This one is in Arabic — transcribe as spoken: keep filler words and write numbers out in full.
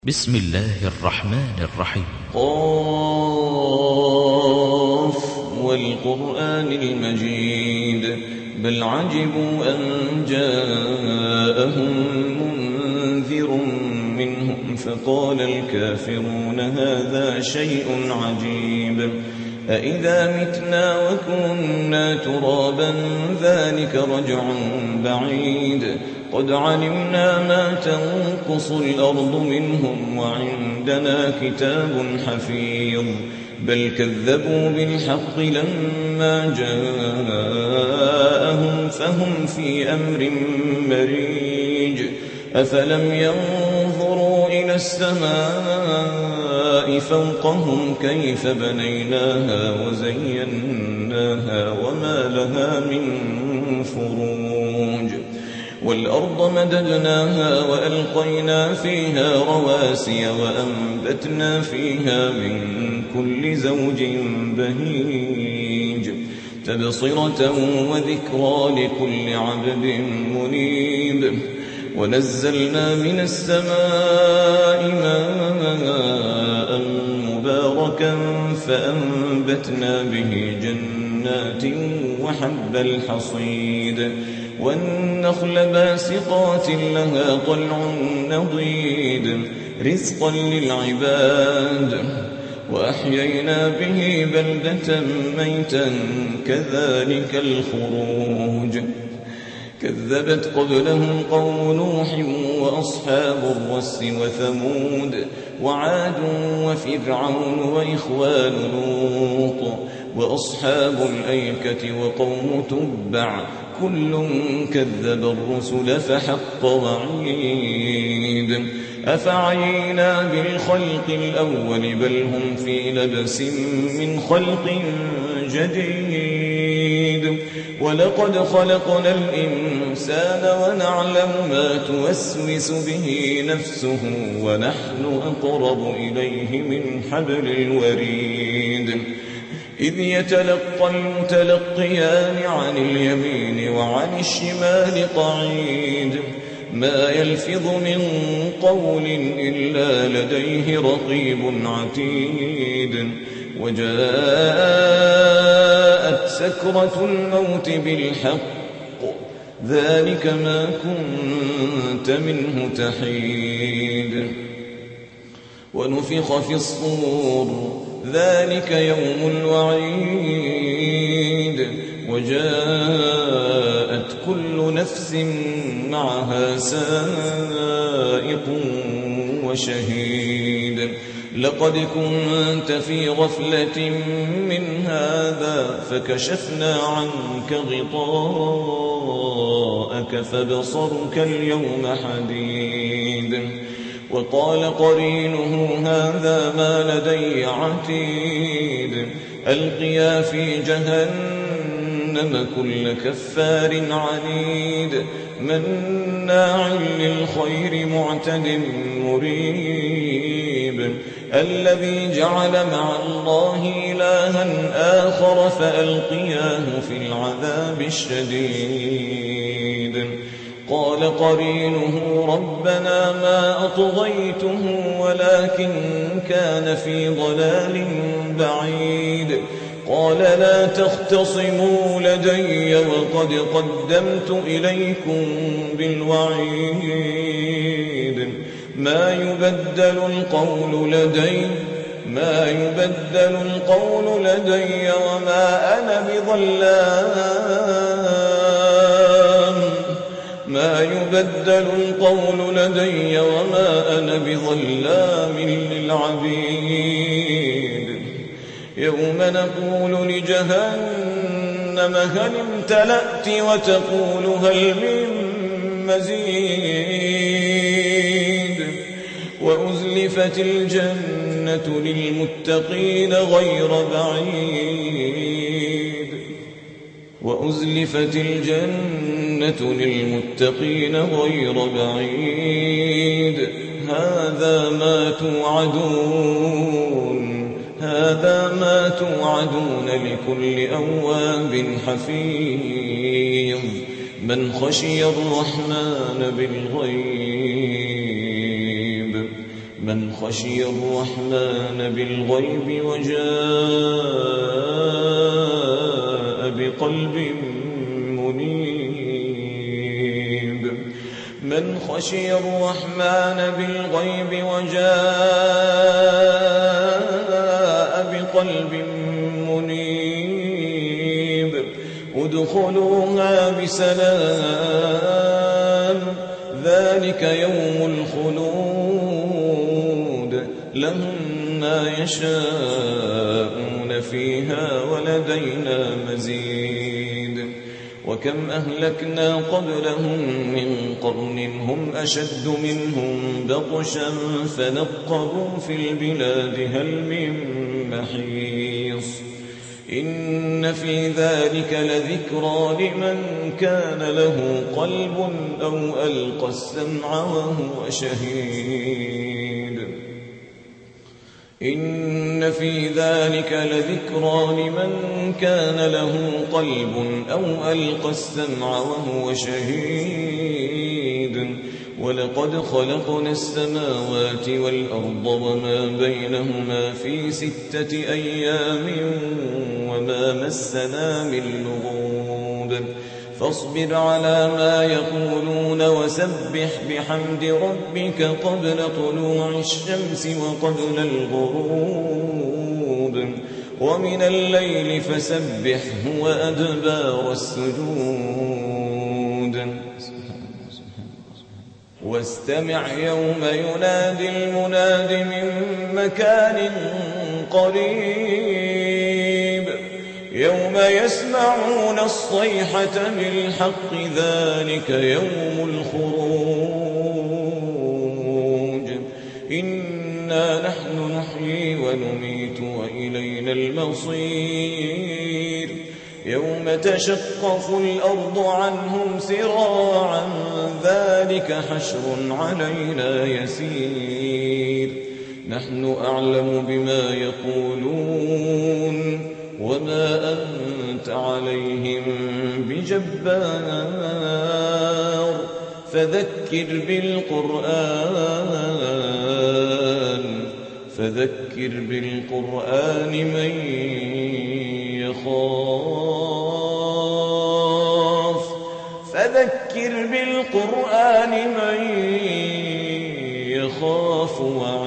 بسم الله الرحمن الرحيم. قاف والقرآن المجيد بل عجبوا أن جاءهم منذر منهم فقال الكافرون هذا شيء عجيب أإذا متنا وكنا ترابا ذلك رجع بعيد قد علمنا ما تنقص الأرض منهم وعندنا كتاب حفيظ بل كذبوا بالحق لما جاءهم فهم في أمر مريج أفلم ينظروا إلى السماء فوقهم كيف بنيناها وزيناها وما لها من فروج والأرض مددناها وألقينا فيها رواسي وأنبتنا فيها من كل زوج بهيج تبصرة وذكرى لكل عبد منيب ونزلنا من السماء ماء مباركا فأنبتنا به جنات وحب الحصيد والنخل باسقات لها طلع نضيد رزقا للعباد وأحيينا به بلدة ميتا كذلك الخروج كذبت قبلهم قوم نوح وأصحاب الرس وثمود وعاد وفرعون وإخوان لوط وأصحاب الأيكة وقوم تبع كل كذب الرسل فحق وعيد أفعينا بالخلق الأول بل هم في لبس من خلق جديد ولقد خلقنا الإنسان ونعلم ما توسوس به نفسه ونحن أقرب إليه من حبل الوريد إذ يتلقى المتلقيان عن اليمين وعن الشمال قعيد ما يلفظ من قول إلا لديه رقيب عتيد وجاءت سكرة الموت بالحق ذلك ما كنت منه تحيد ونفخ في الصور ذلك يوم الوعيد وجاءت كل نفس معها سائق وشهيد لقد كنت في غفلة من هذا فكشفنا عنك غطاءك فبصرك اليوم حديد وقال قرينه هذا ما لدي عتيد ألقيا في جهنم كل كفار عنيد مناع للخير معتد مريب الذي جعل مع الله إلها آخر فألقياه في العذاب الشديد قال قرينه ربنا ما أطغيته ولكن كان في ضلال بعيد قال لا تختصموا لدي وقد قدمت إليكم بالوعيد ما يبدل القول لدي ما يبدل القول لدي وما أنا بظلام ما يبدل القول لدي وما أنا بظلام للعبيد يوم نقول لجهنم هل امتلأت وتقول هل من مزيد وأزلفت الجنة للمتقين غير بعيد وأزلفت الجنة للمتقين غير بعيد هذا ما توعدون هذا ما توعدون لكل أواب حفيظ من خشي الرحمن بالغيب من خشي الرحمن بالغيب وجاء بقلب منيب من خشي الرحمن بالغيب وجاء بقلب منيب ادخلوها بسلام ذلك يوم الخلود لهم ما يشاءون فيها ولدينا مزيد وكم أهلكنا قبلهم من قرن هم أشد منهم بطشا فنقبوا في البلاد هل من محيص إن في ذلك لذكرى لمن كان له قلب أو ألقى السمع وهو شهيد إن في ذلك لذكرى لمن كان له قلب أو ألقى السمع وهو شهيد ولقد خلقنا السماوات والأرض وما بينهما في ستة أيام وما مسنا من لغوب فاصبر على ما يقولون وسبح بحمد ربك قبل طلوع الشمس وقبل الغروب ومن الليل فسبحه وأدبار السجود واستمع يوم ينادي المناد من مكان قريب يوم يسمعون الصيحة بالحق ذلك يوم الخروج إنا نحن نحيي ونميت وإلينا المصير يوم تشقق الأرض عنهم سراعا ذلك حشر علينا يسير نحن أعلم بما يقولون وما أنت عليهم بجبار فذكر بالقرآن فذكر بالقرآن من يخاف فذكر بالقرآن من يخاف وعيد